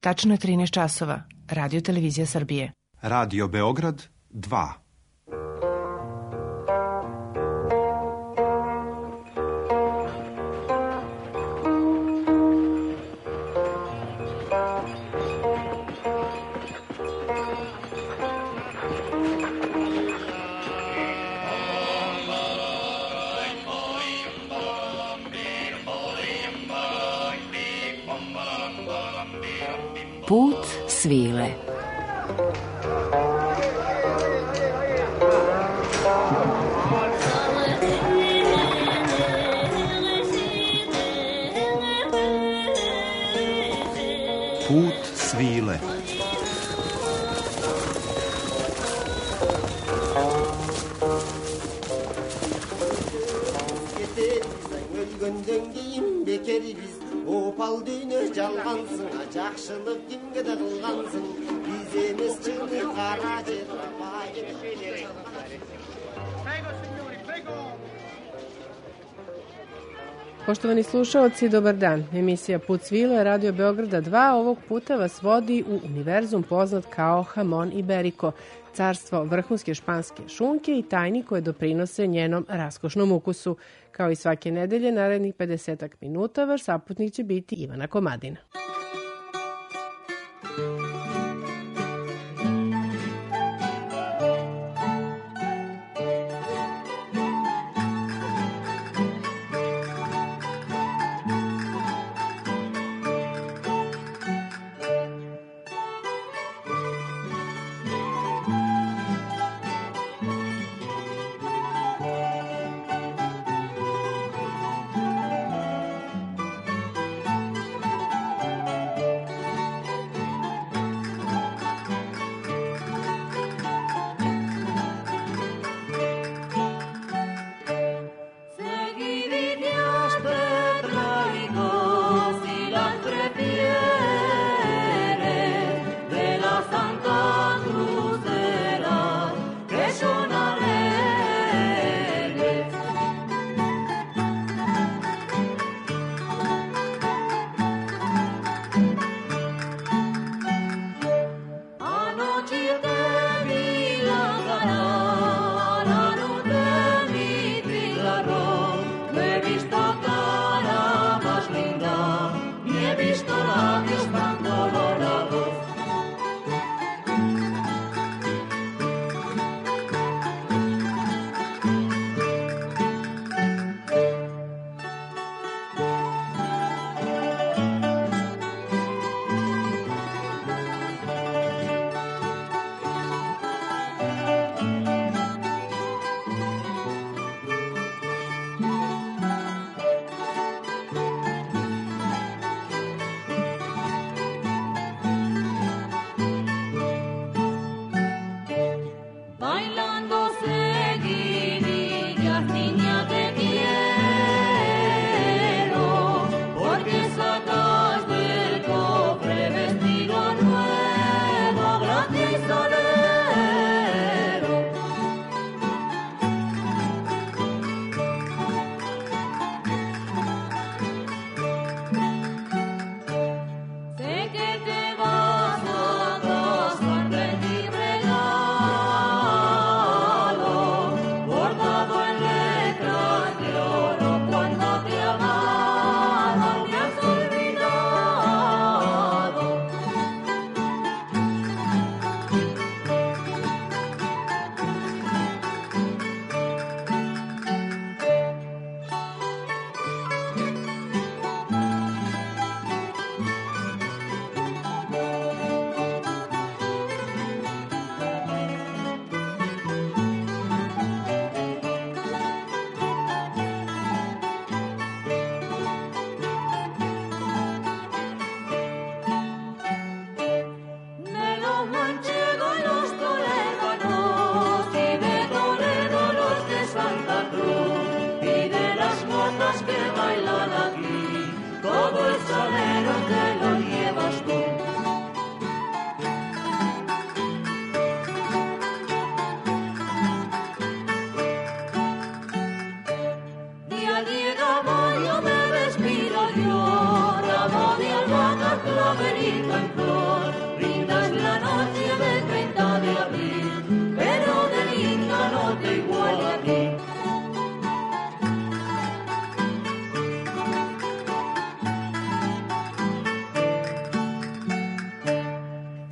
Tačno je 13 časova. Radio Televizija Srbije. Radio Beograd 2. Put svile. Put svile. Opal düğünü çalgansın, жақшылық kimge de kılgansın. Biz emes çıktık kara cerrah. Poštovani slušaoci, dobar dan. Emisija Put svile, Radio Beograda 2, ovog puta vas vodi u univerzum poznat kao Hamon Iberico, carstvo vrhunske španske šunke i tajni koje doprinose njenom raskošnom ukusu. Kao i svake nedelje, narednih 50 minuta, vaš saputnik će biti Ivana Komadina.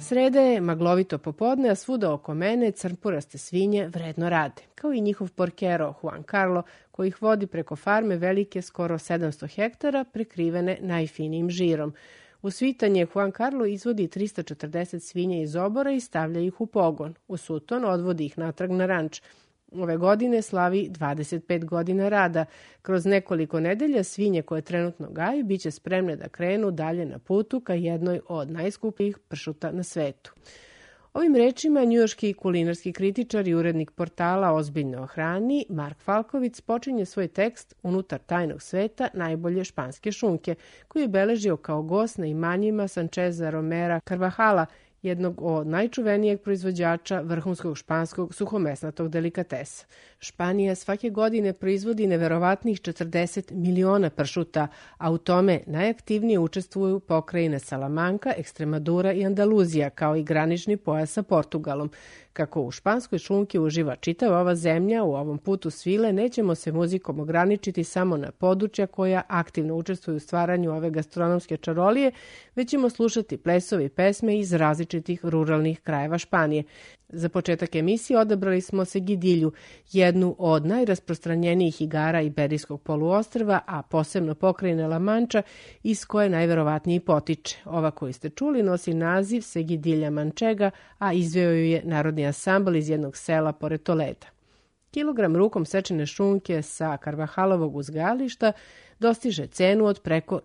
Sreda je maglovito popodne, a svuda oko mene crnpuraste svinje vredno rade, kao i njihov porkero Juan Carlo, koji ih vodi preko farme velike skoro 700 hektara, prekrivene najfinijim žirom. U svitanje Juan Carlo izvodi 340 svinja iz obora i stavlja ih u pogon. U suton odvodi ih natrag na ranč. Ove godine slavi 25 godina rada. Kroz nekoliko nedelja svinje koje trenutno gaji biće spremne da krenu dalje na putu ka jednoj od najskupljih pršuta na svetu. Ovim rečima njujorški kulinarski kritičar i urednik portala Ozbiljno o hrani Mark Falkovic počinje svoj tekst Unutar tajnog sveta najbolje španske šunke, koji je beležio kao gost na imanjima Sancheza Romera Carvajala, jednog od najčuvenijeg proizvođača vrhunskog španskog suhomesnatog delikatesa. Španija svake godine proizvodi neverovatnih 40 miliona pršuta, a u tome najaktivnije učestvuju pokrajine Salamanca, Ekstremadura i Andaluzija, kao i granični pojas sa Portugalom. Kako u španskoj šunki uživa čitava ova zemlja, u ovom putu svile nećemo se muzikom ograničiti samo na područja koja aktivno učestvuju u stvaranju ove gastronomske čarolije, već ćemo slušati plesove i pesme iz različitih ruralnih krajeva Španije. Za početak emisije odabrali smo Seguidilju, jednu od najrasprostranjenijih igara Iberijskog poluostrva, a posebno pokrajine La Manča, iz koje najverovatnije potiče. Ova koju ste čuli nosi naziv Seguidilja Mančega, a izveo ju je Narodni ansambl iz jednog sela pored Toleda. Kilogram rukom sečene šunke sa Carvajalovog uzgajališta dostiže cenu od preko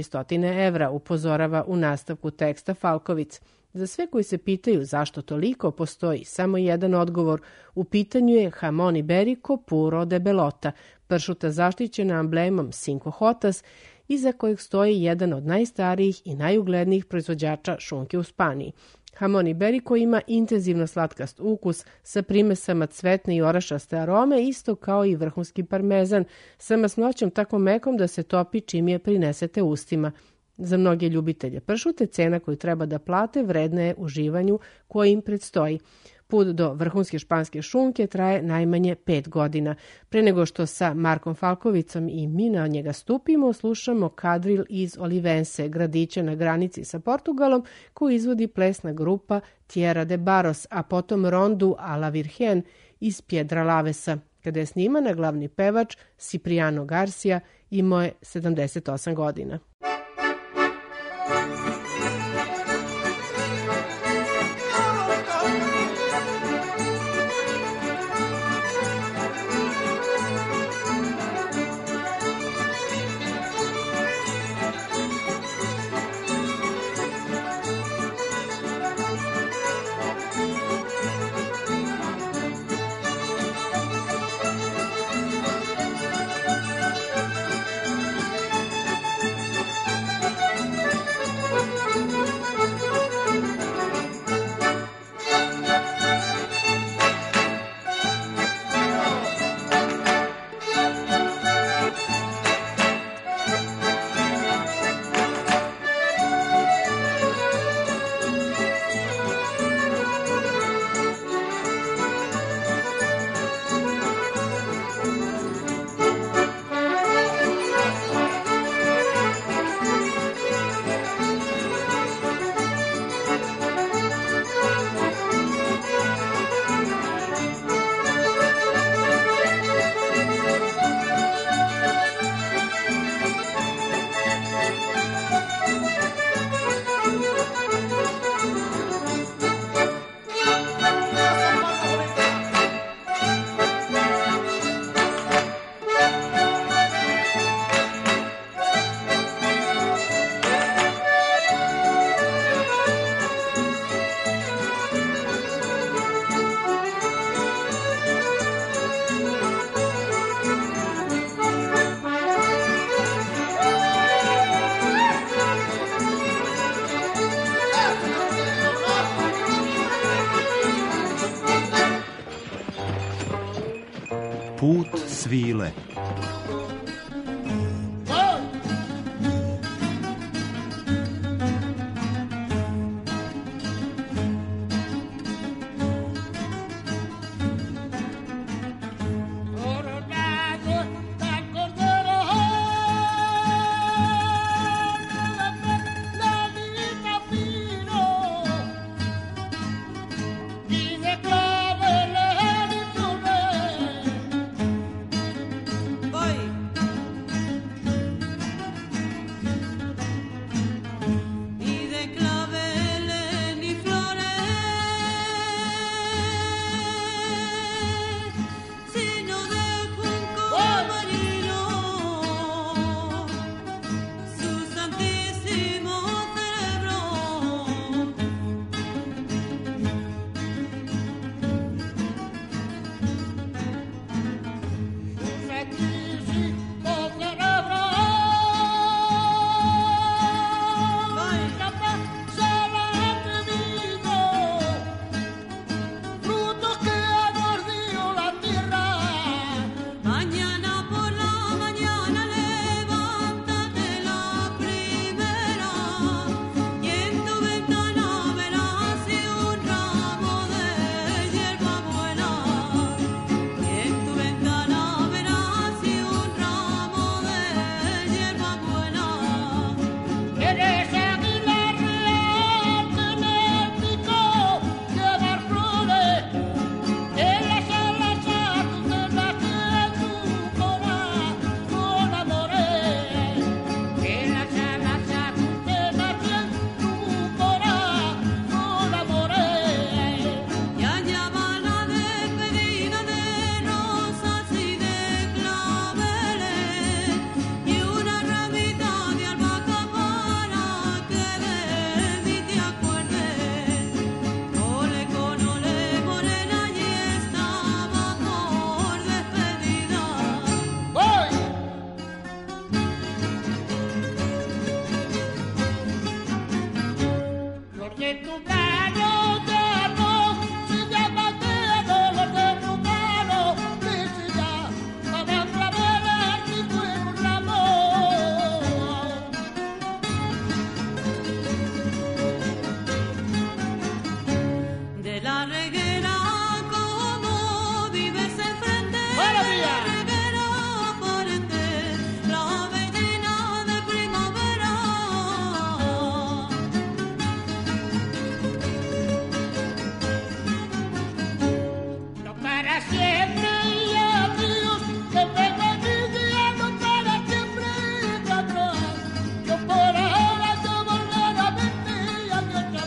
400 evra, upozorava u nastavku teksta Falkovic. Za sve koji se pitaju zašto toliko, postoji samo jedan odgovor. U pitanju je Jamon Iberico Puro de Belota, pršuta zaštićena amblemom Cinco Jotas, iza kojeg stoji jedan od najstarijih i najuglednijih proizvođača šunke u Španiji. Jamon Iberico ima intenzivno slatkast ukus sa primesama cvetne i orašaste arome, isto kao i vrhunski parmezan, sa masnoćom tako mekom da se topi čim je prinesete ustima. Za mnoge ljubitelje pršute cena koju treba da plate vredna je uživanju koje im predstoji. Put do vrhunske španske šunke traje najmanje 5 godina. Pre nego što sa Markom Falkovicom i mi na njega stupimo, slušamo kadril iz Olivense, gradića na granici sa Portugalom, koju izvodi plesna grupa Tierra de Barros, a potom rondu a la Virgen iz Piedralavesa, kada je snimana glavni pevač Cipriano Garcia, imao je 78 godina. Put svile. que tu brazo de arroz se llama dedo de rumano, dice ya, para clavar mi buen Ramón. De la reguera, como vives enfrente, ¡buena vida! reguera aparece la medina de primavera. No para siempre y adiós, que venga mi día, no para siempre y atrás. Yo por ahora te volver a verte a mi otra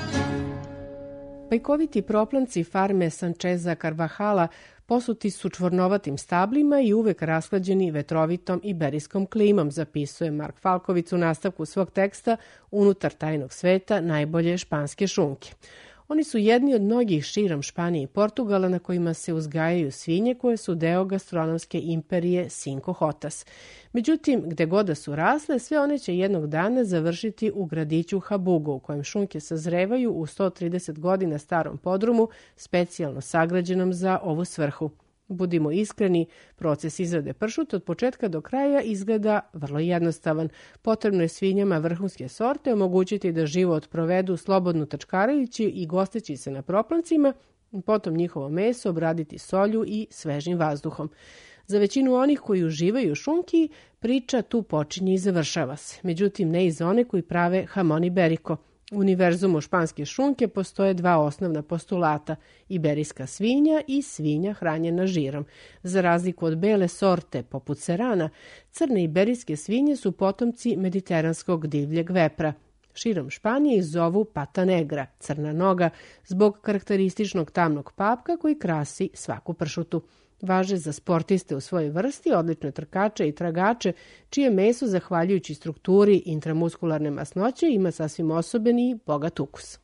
vez. Bajkoviti proplanci farme Sančeza Carvahala posuti su čvornovatim stablima i uvek rashlađeni vetrovitom iberijskom klimom, zapisuje Mark Falkovic u nastavku svog teksta Unutar tajnog sveta najbolje španske šunke. Oni su jedni od mnogih širom Španije i Portugala na kojima se uzgajaju svinje koje su deo gastronomske imperije Cinco Jotas. Međutim, gde god da su rasle, sve one će jednog dana završiti u gradiću Habugo, u kojem šunke sazrevaju u 130 godina starom podrumu, specijalno sagrađenom za ovu svrhu. Budimo iskreni, proces izrade pršuta od početka do kraja izgleda vrlo jednostavan. Potrebno je svinjama vrhunske sorte omogućiti da život provedu slobodno tačkarajući i gosteći se na proplancima, potom njihovo meso obraditi solju i svežim vazduhom. Za većinu onih koji uživaju šunki, priča tu počinje i završava se. Međutim, ne i za one koji prave jamon iberico. U univerzumu španske šunke postoje dva osnovna postulata – iberijska svinja i svinja hranjena žirom. Za razliku od bele sorte poput serana, crne iberijske svinje su potomci mediteranskog divljeg vepra. Širom Španije ih zovu pata negra, crna noga, zbog karakterističnog tamnog papka koji krasi svaku pršutu. Važe za sportiste u svojoj vrsti, odlične trkače i tragače, čije meso, zahvaljujući strukturi intramuskularne masnoće, ima sasvim osoben i bogat ukus.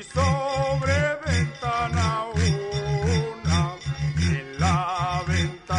Ventana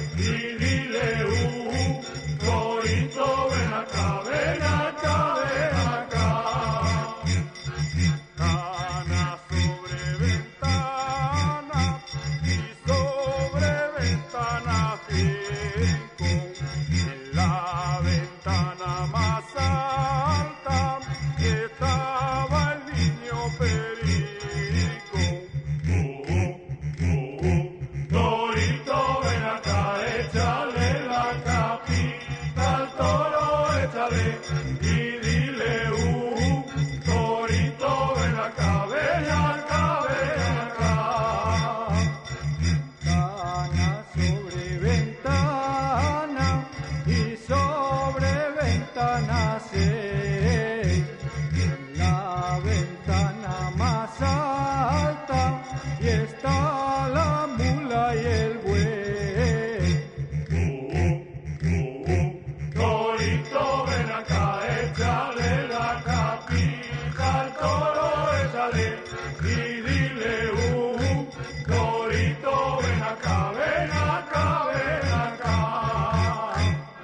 y dile, torito, ven acá, ven acá, ven acá. Ventana sobre ventana y sobre ventana 5, en la ventana más alta estaba el niño Perico. Torito, ven acá, échale la capita al toro, échale y dile, torito, ven acá, ven acá, ven acá. Ventana sobre ventana y sobre ventana 6, en la ventana más alta y está la mula y el buey. Torito, ven acá, échale la capita al toro, échale y dile, torito, ven acá, ven acá, ven acá.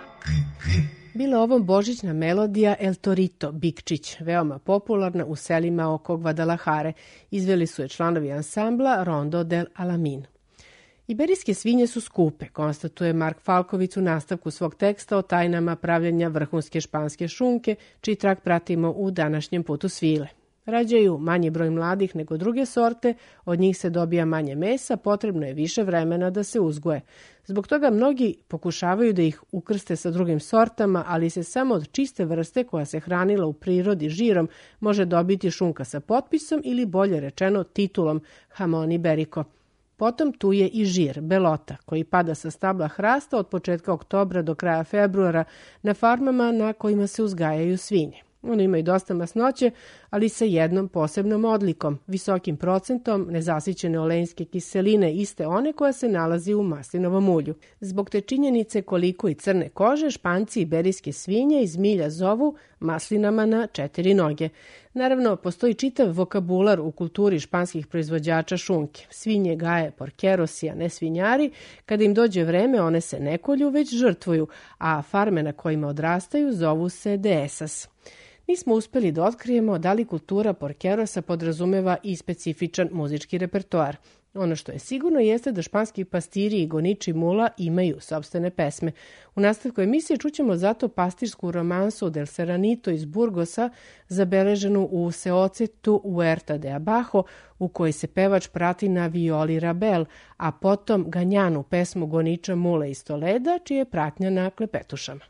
Bila ovo božićna melodija El Torito, Bikčić, veoma popularna u selima oko Guadalajare. Izveli su je članovi ansambla Rondo del Alamin. Iberijske svinje su skupe, konstatuje Mark Falković u nastavku svog teksta o tajnama pravljenja vrhunske španske šunke, čiji trak pratimo u današnjem putu svile. Rađaju manji broj mladih nego druge sorte, od njih se dobija manje mesa, potrebno je više vremena da se uzgoje. Zbog toga mnogi pokušavaju da ih ukrste sa drugim sortama, ali se samo od čiste vrste koja se hranila u prirodi žirom može dobiti šunka sa potpisom ili bolje rečeno titulom Jamon Iberico. Potom tu je i žir, belota, koji pada sa stabla hrasta od početka oktobra do kraja februara na farmama na kojima se uzgajaju svinje. One imaju dosta masnoće, ali sa jednom posebnom odlikom, visokim procentom nezasićene olejnske kiseline, iste one koja se nalazi u maslinovom ulju. Zbog te činjenice koliko i crne kože, Španci iberijske svinje iz milja zovu maslinama na 4 noge. Naravno, postoji čitav vokabular u kulturi španskih proizvođača šunke. Svinje gaje porkerosi, a ne svinjari. Kada im dođe vreme, one se ne kolju, već žrtvuju, a farme na kojima odrastaju zovu se dehesas. Nismo uspeli da otkrijemo da li kultura porkerosa podrazumeva i specifičan muzički repertoar. Ono što je sigurno jeste da španski pastiri i goniči mula imaju sopstvene pesme. U nastavku emisije čućemo zato pastirsku romansu del Serranito iz Burgosa, zabeleženu u Seocetu Huerta de Abajo, u kojoj se pevač prati na violi rabel, a potom ganjanu pesmu goniča mule iz Toleda, čija je pratnja na klepetušama.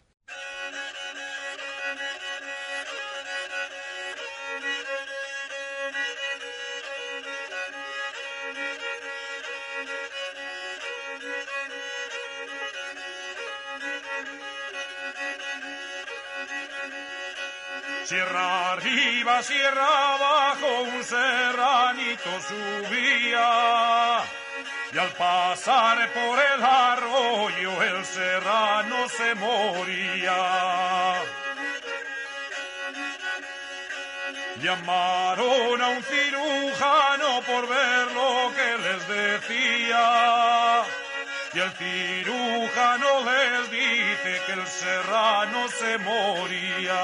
Sierra arriba, sierra abajo, un serranito subía, y al pasar por el arroyo el serrano se moría. Llamaron a un cirujano por ver lo que les decía, y el cirujano les dice que el serrano se moría.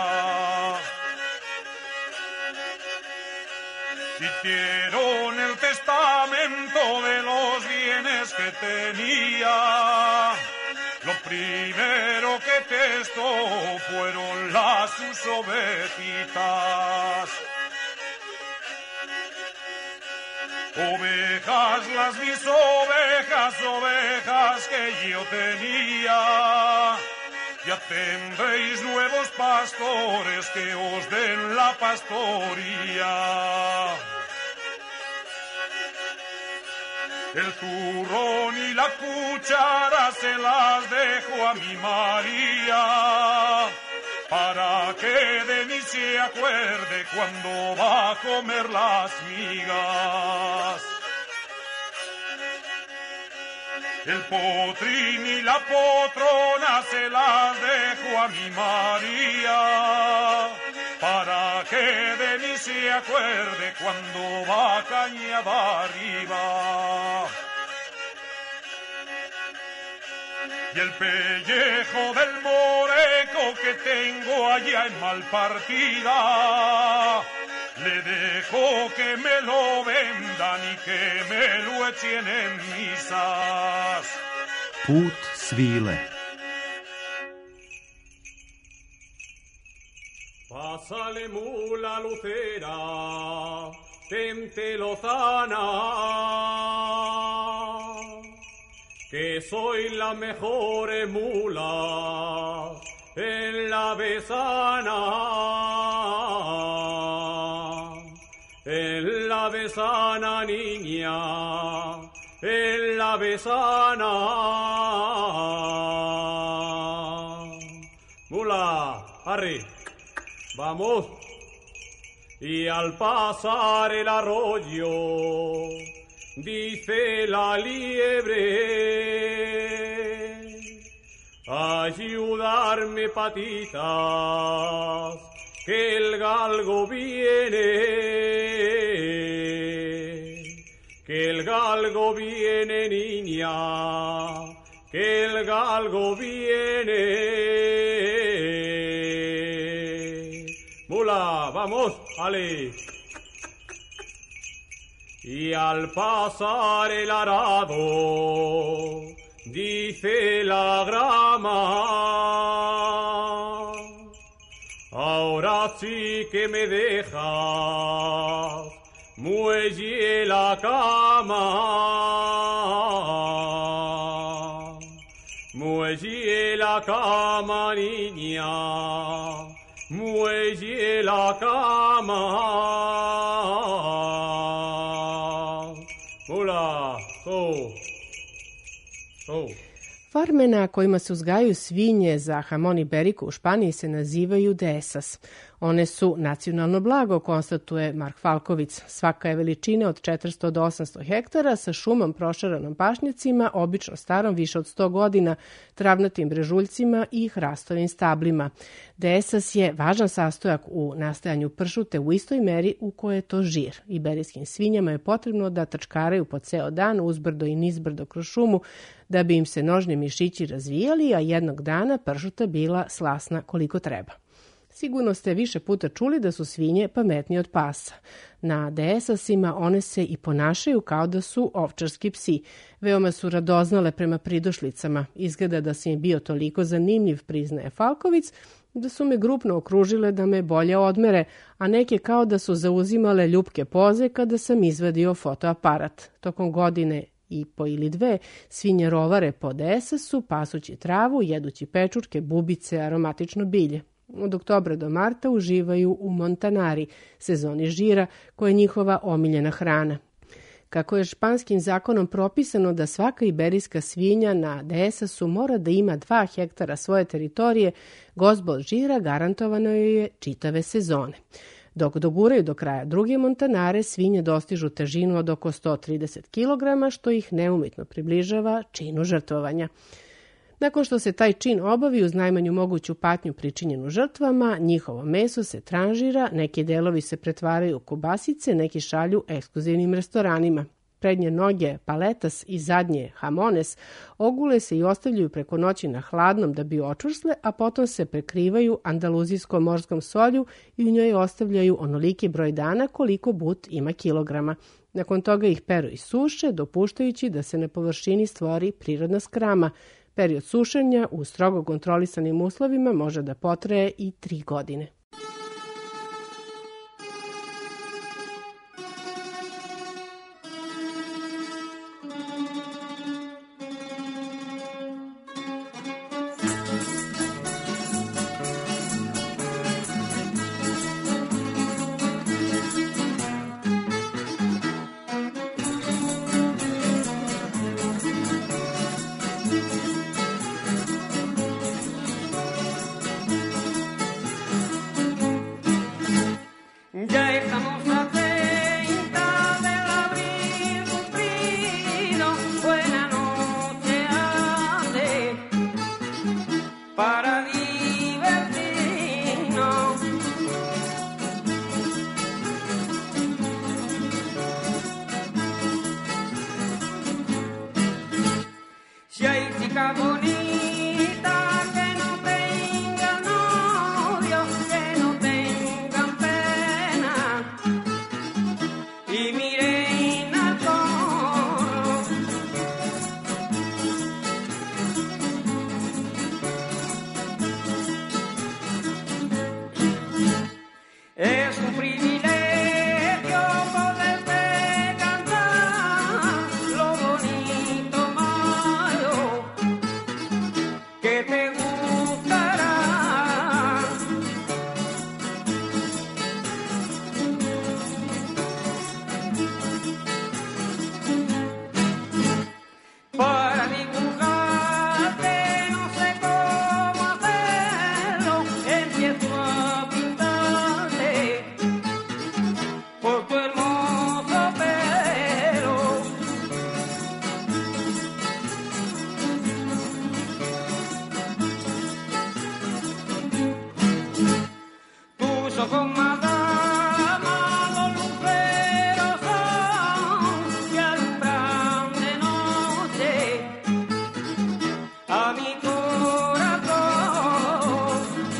Hicieron el testamento de los bienes que tenía. Lo primero que testó fueron sus ovejitas. Ovejas, las mis ovejas, ovejas que yo tenía. Ya tendréis nuevos pastores que os den la pastoría. El zurrón y la cuchara se las dejo a mi María, para que de mí se acuerde cuando va a comer las migas. El potrín y la potrona se las dejo a mi María, para que de mí se acuerde cuando va cañada arriba. y el pellejo del moreco que tengo allá en Malpartida. Le dejo que me lo vendan y que me lo echen en misas. Put svile. Pásale mula lucera, tente lozana, que soy la mejor mula en la besana. En la besana, niña, en la besana. Mula, arre, vamos. Y al pasar el arroyo, dice la liebre, ayudarme patitas, que el galgo viene, que el galgo viene, niña, que el galgo viene. Mula, vamos, ale. Y al pasar el arado, dice la grama, ahora sí que me dejas muelle la cama, muelle la cama, niña, muelle la cama. Mula, Farme na kojima se uzgajaju svinje za Hamon i Beriku u Španiji se nazivaju dehesas. One su nacionalno blago, konstatuje Mark Falković. Svaka je veličine od 400 do 800 hektara sa šumom prošaranom pašnjacima, obično starom više od 100 godina, travnatim brežuljcima i hrastovim stablima. Dehesas je važan sastojak u nastajanju pršute u istoj meri u kojoj je to žir. Iberijskim svinjama je potrebno da trčkaraju po ceo dan uzbrdo i nizbrdo kroz šumu da bi im se nožni mišići razvijali, a jednog dana pršuta bila slasna koliko treba. Sigurno ste više puta čuli da su svinje pametnije od pasa. Na dehesasima one se i ponašaju kao da su ovčarski psi. Veoma su radoznale prema pridošlicama. Izgleda da sam im bio toliko zanimljiv, priznaje Falković, da su me grupno okružile da me bolje odmere, a neke kao da su zauzimale ljupke poze kada sam izvadio fotoaparat. Tokom godine i po ili dve svinje rovare po dehesasu, pasući travu, jedući pečurke, bubice, aromatično bilje. Od oktobra do marta uživaju u Montanari, sezoni žira, koja je njihova omiljena hrana. Kako je španskim zakonom propisano da svaka iberijska svinja na dehesasu mora da ima 2 hektara svoje teritorije, gozba od žira garantovano joj je čitave sezone. Dok doguraju do kraja druge Montanare, svinje dostižu težinu od oko 130 kg, što ih neumitno približava činu žrtvovanja. Nakon što se taj čin obavi uz najmanju moguću patnju pričinjenu žrtvama, njihovo meso se tranžira, neki delovi se pretvaraju u kobasice, neki šalju ekskluzivnim restoranima. Prednje noge, paletas i zadnje, hamones, ogule se i ostavljaju preko noći na hladnom da bi očvrsle, a potom se prekrivaju andaluzijskom morskom solju i u njoj ostavljaju onoliki broj dana koliko but ima kilograma. Nakon toga ih peru i suše, dopuštajući da se na površini stvori prirodna skrama. Period sušenja u strogo kontrolisanim uslovima može da potraje i 3 godine. junto con Madama los luceros son que alumbran de noche a mi corazón.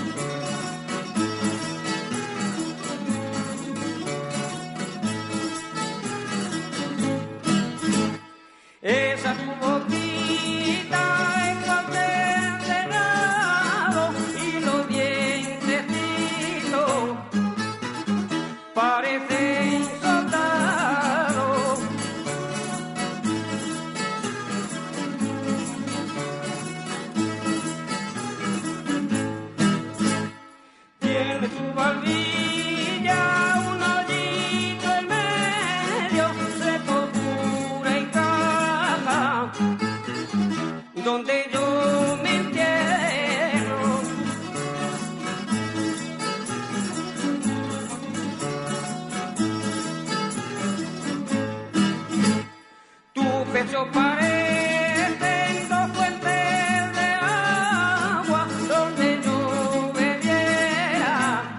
Esa tu boquita es encenado y los dientecitos parecen soldados. Tiene tu barbilla un hoyito en medio, seco, dura y caja, donde yo me entierro. Tu pecho parece dos fuentes de agua donde yo bebiera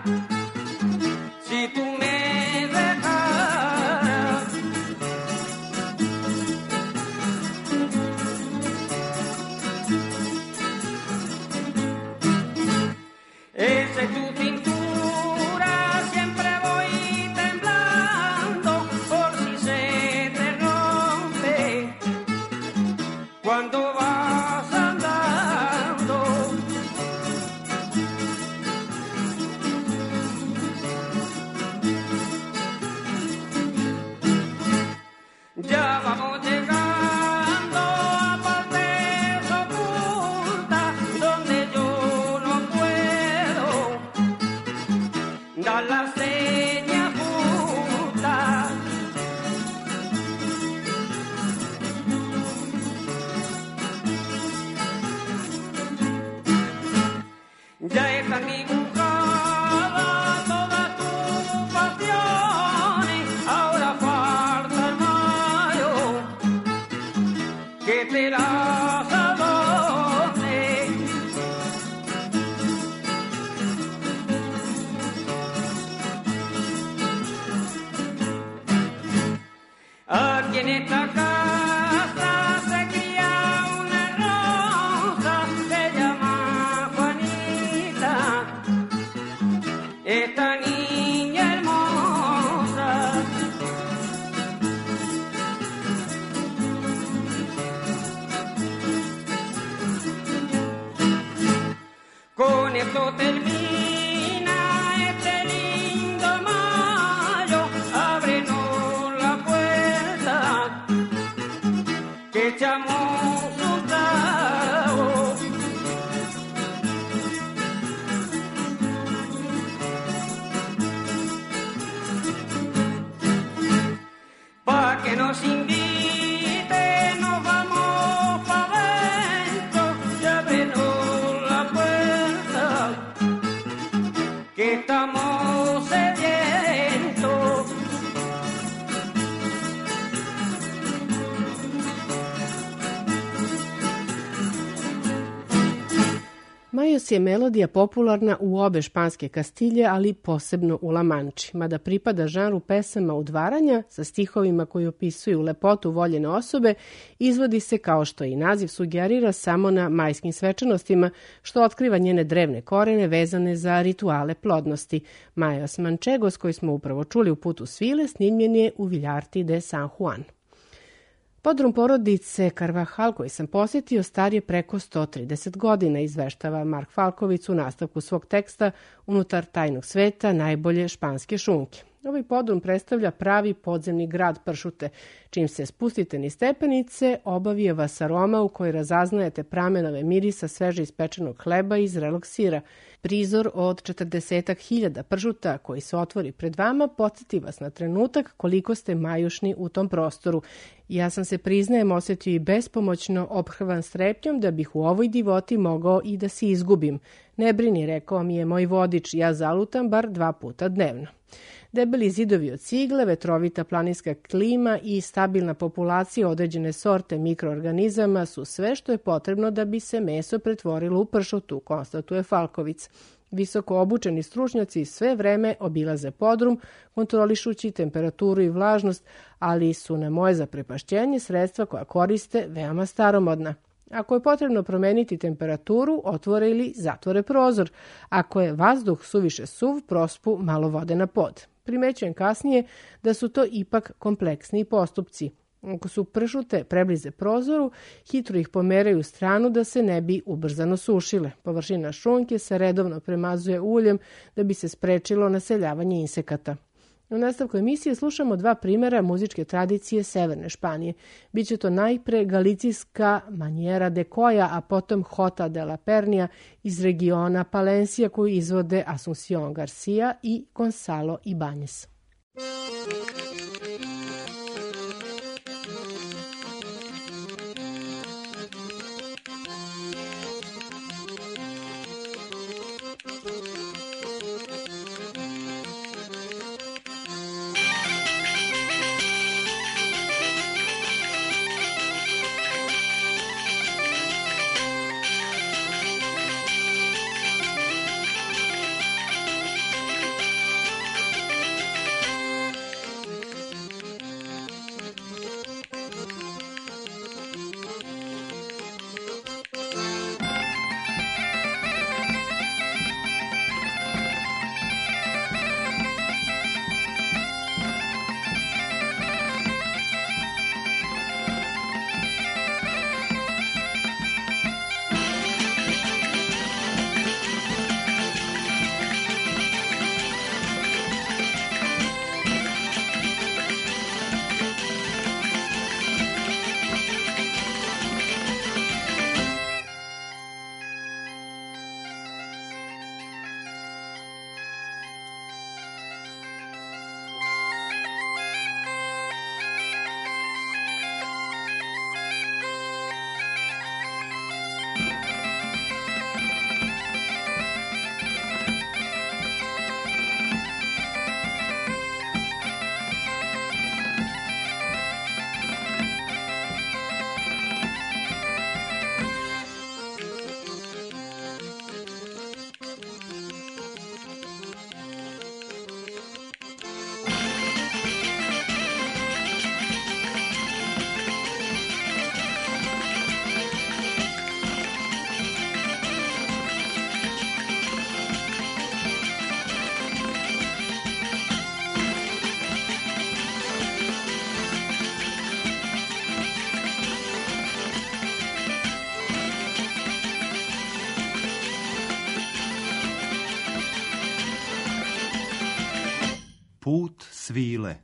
si tú me dejaras. Esa es tu cintura, siempre voy temblando por si se te rompe cuando vas andando. Ya vamos llegando a partes ocultas donde yo no puedo dar la seña justa. Ya están dibujadas todas tus pasiones, ahora falta el mayo que te las adorne. Aquí en esta casa se cría una rosa, se llama Juanita, esta niña hermosa. Con esto termina este lindo mayo, ábrenos la puerta que echamos un trago. Pa' que nos invite, nos vamos pa' dentro, ya ábrenos la puerta que estamos sedientos. Majos je melodija popularna u obe španske Kastilje, ali posebno u La Manči, mada pripada žanru pesama udvaranja sa stihovima koji opisuju lepotu voljene osobe, izvodi se, kao što i naziv sugerira, samo na majskim svečanostima, što otkriva njene drevne korene vezane za rituale plodnosti. Majos Manchegos, koji smo upravo čuli u Putu svile, snimljen je u Villarti de San Juan. Podrum porodice Carvajal koji sam posjetio star je preko 130 godina, izveštava Mark Falković u nastavku svog teksta Unutar tajnog sveta najbolje španske šunke. Ovaj podrum predstavlja pravi podzemni grad pršute. Čim se spustite niz stepenice, obavije vas aroma u kojoj razaznajete pramenove mirisa sveže ispečenog hleba i zrelog sira. Prizor od 40.000 pršuta koji se otvori pred vama podsjeti vas na trenutak koliko ste majušni u tom prostoru. Ja sam se, priznajem, osjetio i bespomoćno ophrvan strepnjom da bih u ovoj divoti mogao i da se izgubim. Ne brini, rekao mi je moj vodič, ja zalutam bar 2 puta dnevno. Debeli zidovi od cigle, vetrovita planinska klima i stabilna populacija određene sorte mikroorganizama su sve što je potrebno da bi se meso pretvorilo u pršutu, konstatuje Falković. Visoko obučeni stručnjaci sve vreme obilaze podrum, kontrolišući temperaturu i vlažnost, ali su na moje zaprepašćenje sredstva koja koriste veoma staromodna. Ako je potrebno promeniti temperaturu, otvore ili zatvore prozor. Ako je vazduh suviše suv, prospu malo vode na pod. Primećujem kasnije da su to ipak kompleksniji postupci. Ako su pršute preblize prozoru, hitro ih pomeraju u stranu da se ne bi ubrzano sušile. Površina šunke se redovno premazuje uljem da bi se sprečilo naseljavanje insekata. U nastavku emisije slušamo 2 primjera muzičke tradicije Severne Španije. Biće to najpre galicijska manjera de koja, a potom Jota de la Pernia iz regiona Palencia koju izvode Asunción Garcia i Gonzalo Ibáñez. Put svile.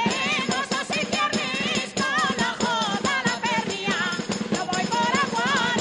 Voy por agua.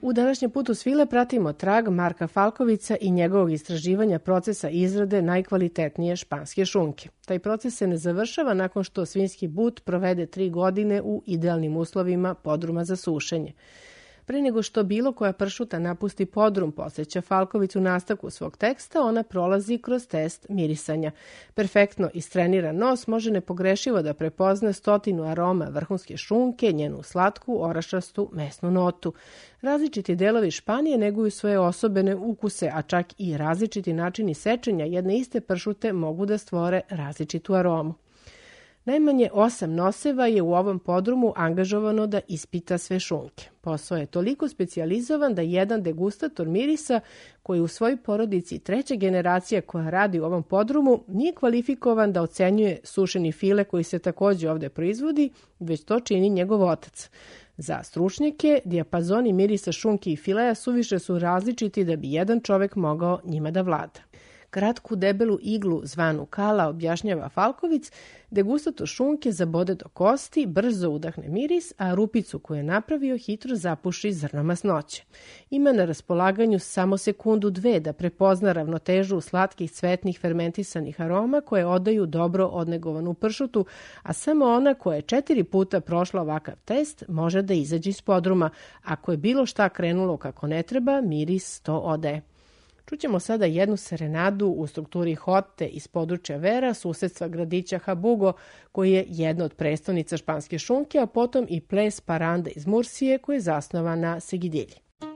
U današnjem putu svile pratimo trag Marka Falkovića i njegovog istraživanja procesa izrade najkvalitetnije španske šunke. Taj proces se ne završava nakon što svinjski but provede 3 godine u idealnim uslovima podruma za sušenje. Pre nego što bilo koja pršuta napusti podrum, podsjeća Falković u nastavku svog teksta, ona prolazi kroz test mirisanja. Perfektno istreniran nos može nepogrešivo da prepozna 100 aroma vrhunske šunke, njenu slatku, orašastu mesnu notu. Različiti delovi Španije neguju svoje osobene ukuse, a čak i različiti načini sečenja jedne iste pršute mogu da stvore različitu aromu. Najmanje 8 noseva je u ovom podrumu angažovano da ispita sve šunke. Posao je toliko specijalizovan da jedan degustator mirisa, koji u svojoj porodici 3. generacija koja radi u ovom podrumu, nije kvalifikovan da ocenjuje sušeni file koji se također ovdje proizvodi, već to čini njegov otac. Za stručnjake, dijapazoni mirisa šunke i fileja suviše su različiti da bi jedan čovek mogao njima da vlada. Kratku debelu iglu zvanu kala, objašnjava Falković, degustator šunke zabode do kosti, brzo udahne miris, a rupicu koju je napravio hitro zapuši zrno masnoće. Ima na raspolaganju samo 1-2 sekunde da prepozna ravnotežu slatkih cvetnih fermentisanih aroma koje odaju dobro odnegovanu pršutu, a samo ona koja je 4 puta prošla ovakav test može da izađe iz podruma. Ako je bilo šta krenulo kako ne treba, miris to odaje. Čućemo sada jednu serenadu u strukturi hote iz područja Vera, susedstva gradića Habugo, koji je jedna od predstavnica španske šunke, a potom i ples paranda iz Mursije, koji je zasnovan na segidilji.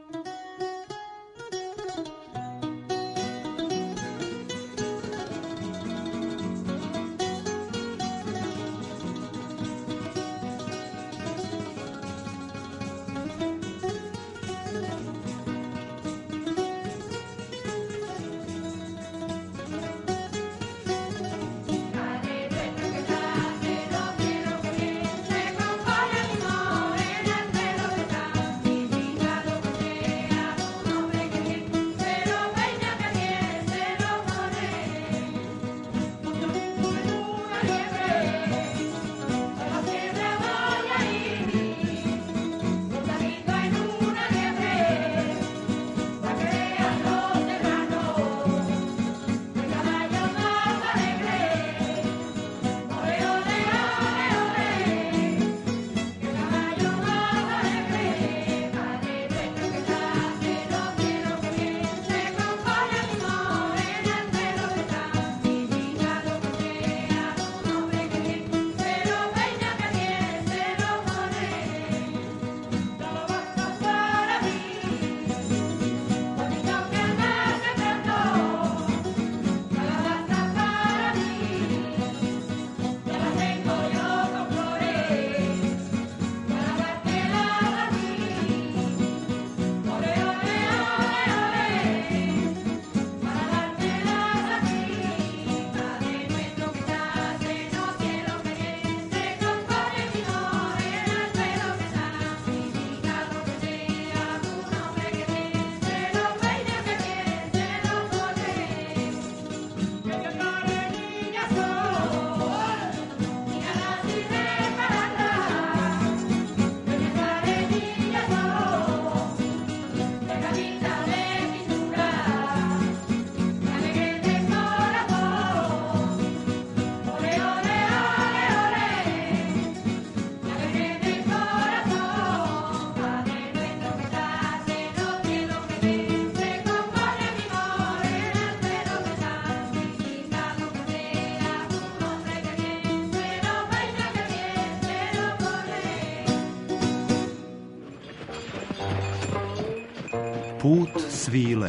Put svile.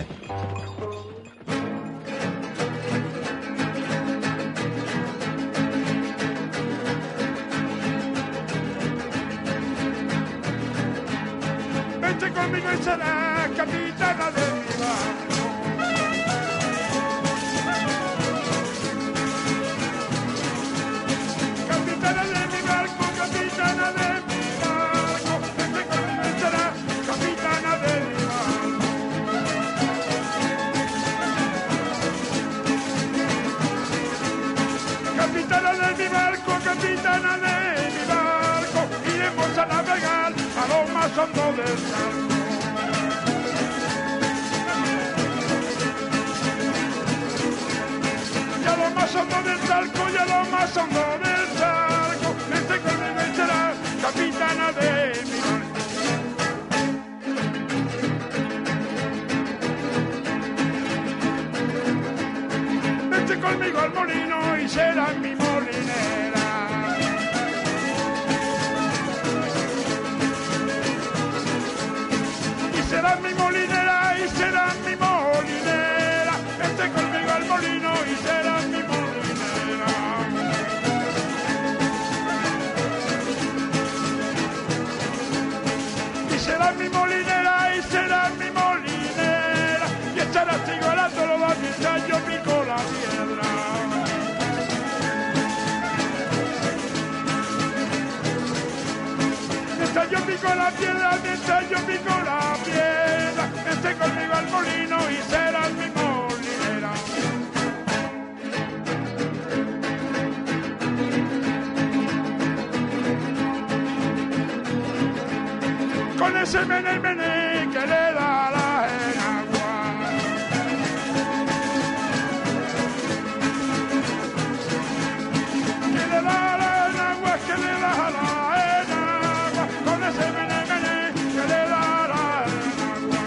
Vente conmigo y será capitana de mi barco. Capitana de mi barco, capitana de mi barco. Vente conmigo y será capitana de mi barco. Capitana de mi barco, capitana de mi barco. Iremos a navegar a lo más hondo del charco. conmigo al molino y será mi molinera. Y será mi molinera, y será mi molinera. Vente conmigo al molino y será mi molinera. Y será mi molinera, y será mi molinera. Y echarás igual todo lo va mientras yo pico la piedra. Mientras yo pico la piedra, mientras yo pico la piedra, vente conmigo al molino y serás mi molinera. Con ese mene que le da la enagua. Que le da la enagua, que le da la enagua. Con ese mene que le da la enagua.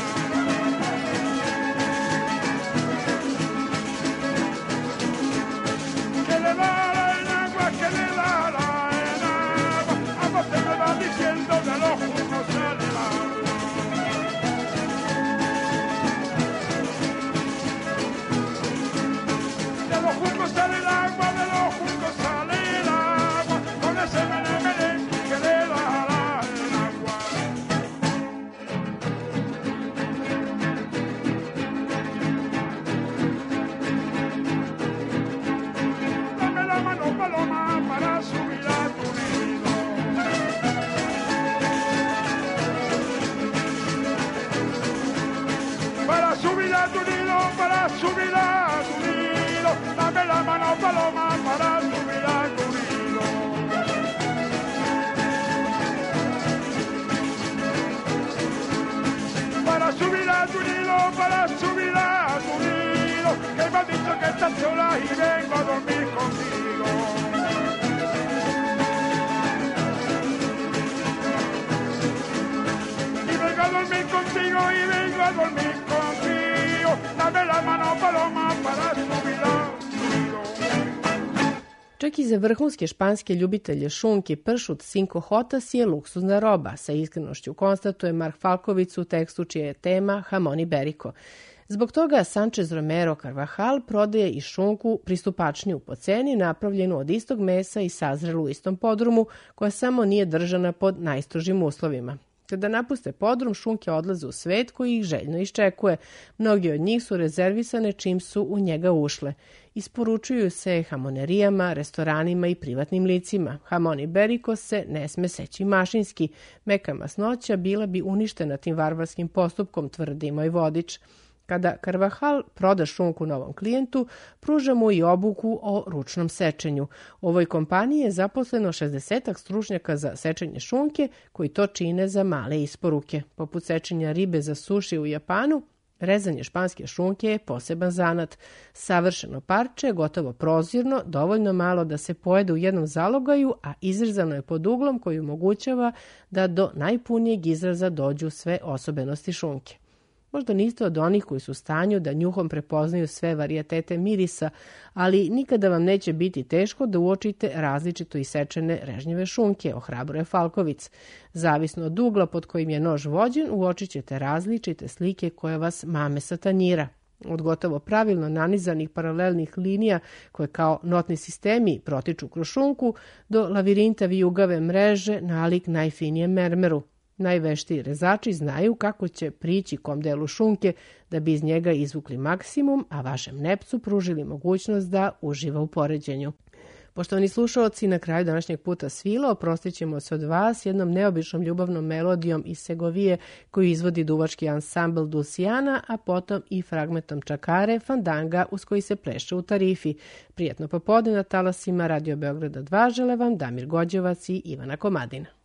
Que le da la enagua, que le da la enagua. A vos te me va diciendo de los jugos sale el agua. De los jugos sale el agua, de los jugos sale el agua. Con ese mene que le da la enagua. Dame la mano, paloma, para subir a tu nido. Para subir a tu nido, para subir a tu nido. Dame la mano, paloma, para subir a tu nido. Para subir a tu nido, para subir a tu nido. Que me has dicho que estás sola y vengo a dormir contigo. Y vengo a dormir contigo, y vengo a dormir contigo. Dame la mano, paloma, para subir a tu nido. Čak i za vrhunske španske ljubitelje šunke pršut Cinco Jotas je luksuzna roba, sa iskrenošću konstatuje Mark Falkovic u tekstu čija je tema Jamon Iberico. Zbog toga Sanchez Romero Carvajal prodaje i šunku pristupačniju po ceni, napravljenu od istog mesa i sazrelu u istom podrumu, koja samo nije držana pod najstrožim uslovima. Kada napuste podrum, šunke odlaze u svet koji ih željno iščekuje. Mnogi od njih su rezervisane čim su u njega ušle. Isporučuju se hamonerijama, restoranima i privatnim licima. Jamon Iberico se ne sme seći mašinski. Meka masnoća bila bi uništena tim varvarskim postupkom, tvrdi moj vodič. Kada Carvajal proda šunku novom klijentu, pruža mu i obuku o ručnom sečenju. U ovoj kompaniji je zaposleno 60 stručnjaka za sečenje šunke, koji to čine za male isporuke. Poput sečenja ribe za suši u Japanu, rezanje španske šunke je poseban zanat. Savršeno parče, gotovo prozirno, dovoljno malo da se pojede u jednom zalogaju, a izrezano je pod uglom koji omogućava da do najpunijeg izraza dođu sve osobenosti šunke. Možda niste od onih koji su u stanju da njuhom prepoznaju sve varijatete mirisa, ali nikada vam neće biti teško da uočite različito isečene režnjeve šunke, ohrabruje Falkovic. Zavisno od ugla pod kojim je nož vođen, uočit ćete različite slike koje vas mame sa tanjira. Od gotovo pravilno nanizanih paralelnih linija koje kao notni sistemi protiču kroz šunku, do lavirinta vijugave mreže nalik najfinijem mermeru. Najveštiji rezači znaju kako će prići kom delu šunke da bi iz njega izvukli maksimum, a vašem nepcu pružili mogućnost da uživa u poređenju. Poštovani slušaoci, na kraju današnjeg puta svila oprostit ćemo se od vas jednom neobičnom ljubavnom melodijom iz Segovije koju izvodi duvački ansambl Dulciana, a potom i fragmentom čakare Fandanga uz koji se pleše u Tarifi. Prijatno popodne na talasima Radio Beograda 2 žele vam Damir Gođevac i Ivana Komadina.